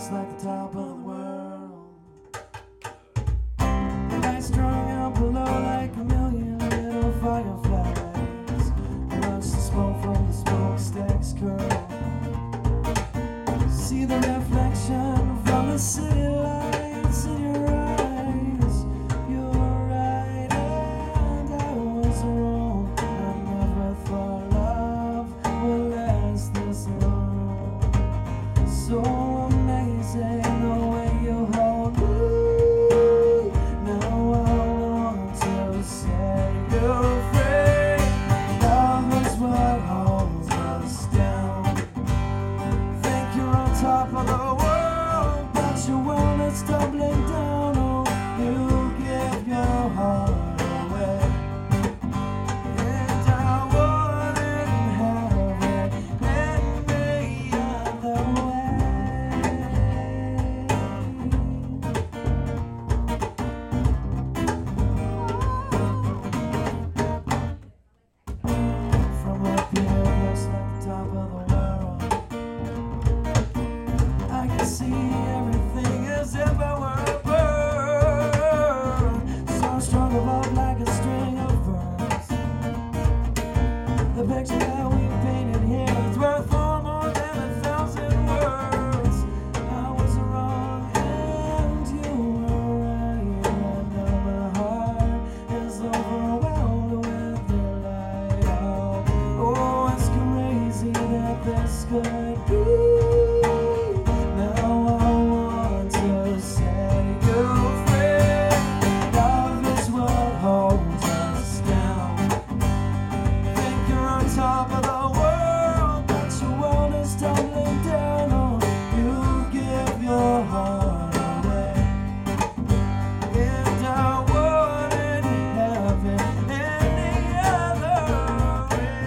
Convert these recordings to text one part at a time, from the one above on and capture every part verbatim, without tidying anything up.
looks like the top of the world. Lights strung out below like a million little fireflies. Watch the smoke from the smokestacks curl. See the reflection from the city lights in your eyes. You were right and I was wrong. I never thought love would last this long. So amazing the way you hold me. Now I want to set you free. Love is what holds us down. Think you're on top of the world, but your world is tumbling down. Oh, you give your heart away, and I wouldn't have it any other way. From up here, it looks like the top of the world. I can see everything as if I were a bird. So strung up like a string of pearls. The picture that we painted here is worth far more than a thousand words. I was wrong and you were right, and now my heart is overwhelmed with delight. Oh, oh, it's crazy that this could be. Now I want to set you free. Love is what holds us down. Think you're on top of the world, but your world is tumbling down. Oh, you give your heart away, and I wouldn't have it any other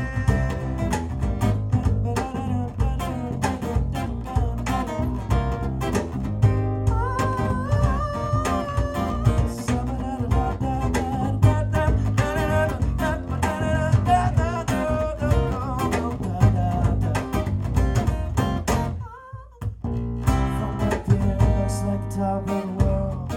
From up here, it looks like the top of the world.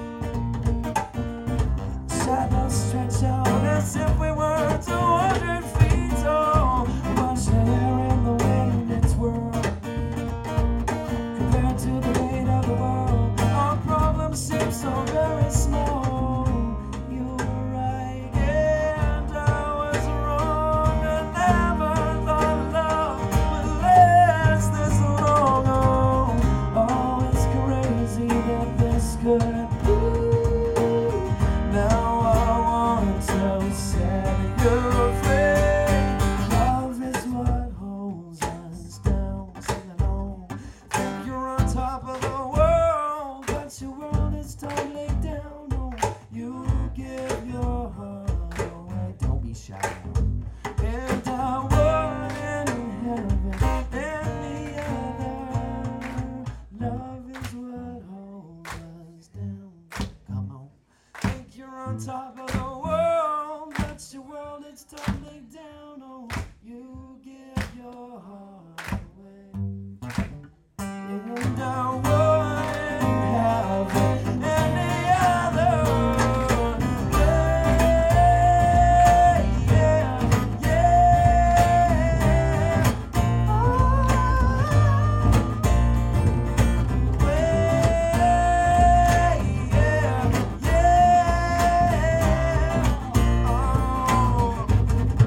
Shadows stretch out as if we were two hundred feet tall. Watch your hair in the wind, it's whirl. Compared to the weight of the world, our problems seem so very small. You were right and I was wrong. I never thought love would last this long. Oh, oh, it's crazy that this could be. Now I want to set you free. Love is what holds us down. Sing along. Think you're on top of the world, but your world is tumbling down. Oh, you give your heart away. Don't be shy. And I wouldn't have it any other. Love is what holds us down. Come on. Think you're on top of the world, but your world is tumbling down. Oh, you give your heart away, and I wouldn't have it any other way. Yeah, yeah. Oh, way, yeah, yeah. Oh.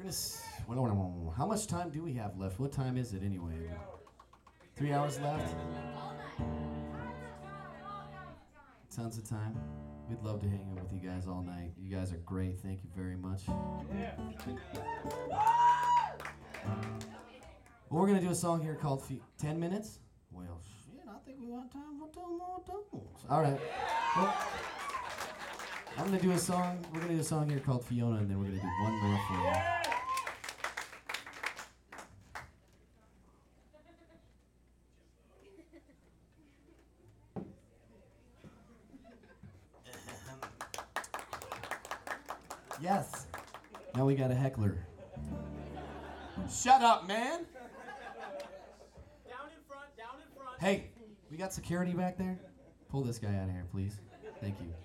Miss, how much time do we have left? What time is it anyway? Three hours left? Tons of time. We'd love to hang out with you guys all night. You guys are great. Thank you very much. Yeah. Well, we're going to do a song here called F- ten minutes. Well, shit, I think we got time for two more tunes. All right. Well, I'm going to do a song. We're going to do a song here called Fiona, and then we're going to do one more for you. Yes. Now we got a heckler. Shut up, man. Down in front, down in front. Hey, we got security back there? Pull this guy out of here, please. Thank you.